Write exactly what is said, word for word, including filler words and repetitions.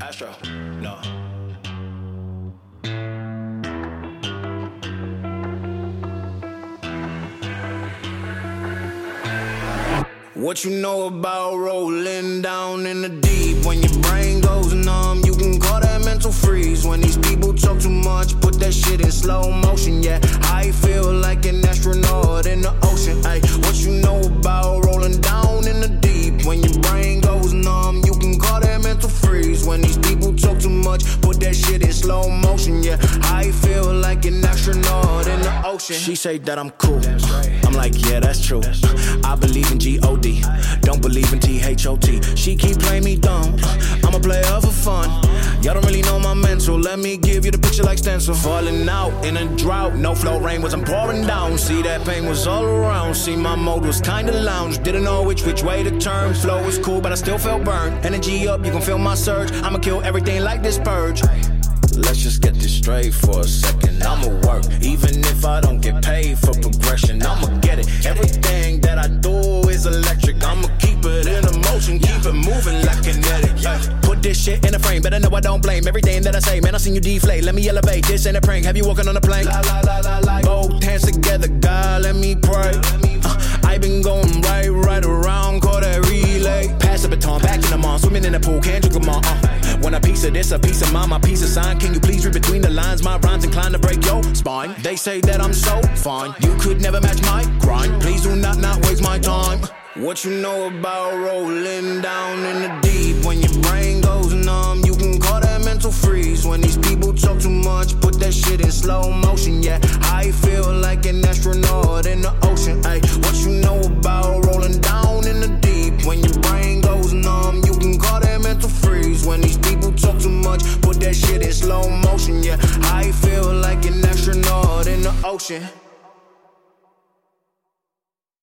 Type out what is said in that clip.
Astro, no. What you know about rolling down in the deep? When your brain goes numb, you can call that mental freeze. When these people talk too much, put that shit in slow motion. Yeah, I feel like an astronaut in the ocean. Ay, what you know about rolling down in the deep? When your brain goes numb, you can call that mental freeze. When these people talk too much, put that shit in slow motion. Yeah, I feel like an astronaut in the ocean. She say that I'm cool. I'm like, yeah, that's true. I believe in G O D, don't believe in T H O T. She keep playing me dumb, I'm a player for fun. Y'all don't really know my mental, let me give you the picture like stencil. Falling out in a drought, no flow, rain wasn't pouring down. See, that pain was all around, see, my mode was kinda lounge. Didn't know which which way to turn, flow was cool but I still felt burned. Energy up, you can feel my surge, I'ma kill everything like this purge. Let's just get this straight for a second. I'ma work, even if I don't get paid for progression. I'ma get it. Everything that I do is electric. I'ma keep it in motion, keep it moving like kinetic. Put this shit in a frame, better know I don't blame everything that I say. Man, I seen you deflate. Let me elevate. This ain't a prank. Have you walking on a plane? La, la, la, la, la. Both hands together, God, let me pray. Uh, I been going right, right around, call that relay. Pass the baton, back in the mall, swimming in the pool, can't drink them all. Uh, want a piece of this, a piece of mine, my piece of sign. Can you please read between the lines? My rhymes inclined to break your spine. They say that I'm so fine, you could never match my grind. Please do not not waste my time. What you know about rolling down in the deep? When your brain goes numb, you can call that mental freeze. When these people talk too much, put that shit in slow motion. Yeah, I feel like an astronaut in the ocean. Ay, what you know about rolling down in the deep? When your brain goes numb, you can call that mental freeze. When these people talk too much, put that shit in slow motion. Yeah, I feel like an astronaut in the ocean.